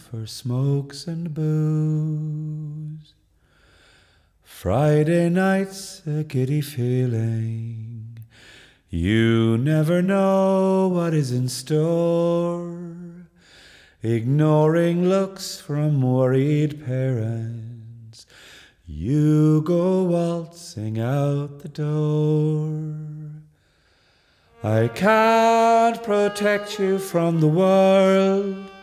for smokes and booze. Friday night's a giddy feeling. You never know what is in store. Ignoring looks from worried parents, you go waltzing out the door. I can't protect you from the world,